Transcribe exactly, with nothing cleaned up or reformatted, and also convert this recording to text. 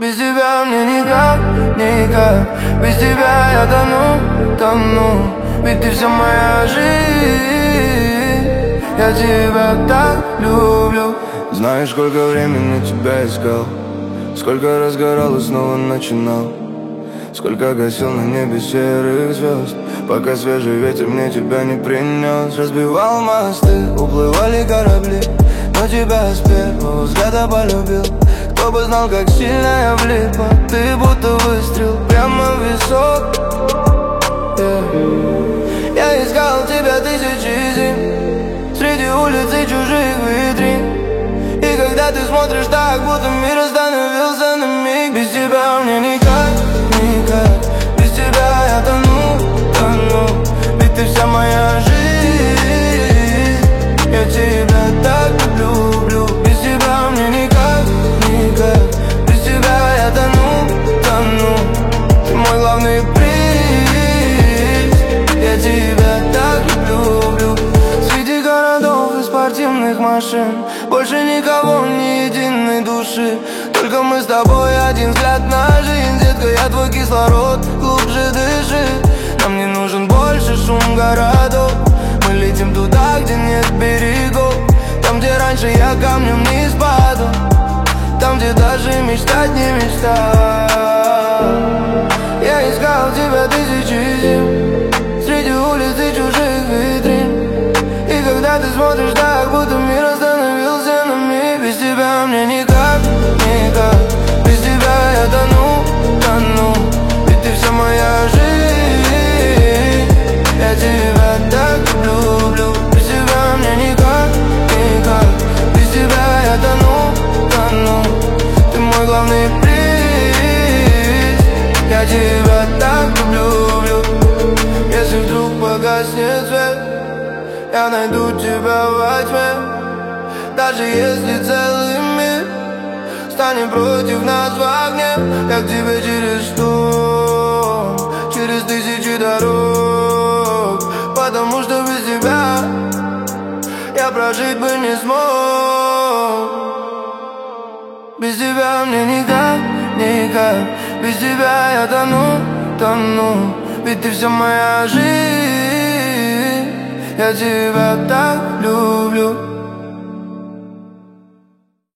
Без тебя мне никак, никак. Без тебя я тону, тону. Ведь ты вся моя жизнь. Я тебя так люблю. Знаешь, сколько времени тебя искал, сколько разгорал и снова начинал, сколько гасил на небе серых звезд, пока свежий ветер мне тебя не принес. Разбивал мосты, уплывали корабли, но тебя с первого взгляда полюбил. Кто бы знал, как сильно я влип, а ты будто выстрел прямо в висок. yeah. Я искал тебя тысячи зим среди улиц и чужих витрин. И когда ты смотришь так, будто мир остановился на миг. Без тебя мне никак, никак. Без тебя я тону, тону. Ведь ты вся моя жизнь. Я тебя так люблю. Без тебя мне никак, никак. Без тебя я тону, тону. Ты мой главный приз. Я тебя так люблю. Среди городов и спортивных машин больше никого, ни единой души. Только мы с тобой, один взгляд на жизнь. Детка, я твой кислород, глубже дыши. Нам не нужен больше шум городов. Мы летим туда, где нет берегов. Там, где раньше я камнем вниз падал. Там, где даже мечтать не мечтал. Я искал тебя тысячи зим среди улиц и чужих витрин. И когда ты смотришь так, будто мир остановился на миг. Без тебя мне никак, никак. Без тебя я тону, тону. Ведь ты вся моя жизнь. Я тебя так люблю. Без тебя мне никак, никак. Без тебя я тону, тону. Ты мой главный приз. Я тебя так люблю. Если вдруг погаснет свет, я найду тебя во тьме. Даже если целый мир станет против нас в огне, я к тебе через шторм, через тысячи дорог. Потому что без тебя я прожить бы не смог. Без тебя мне никак, никак. Без тебя я тону, тону. Ведь ты вся моя жизнь. Я тебя так люблю.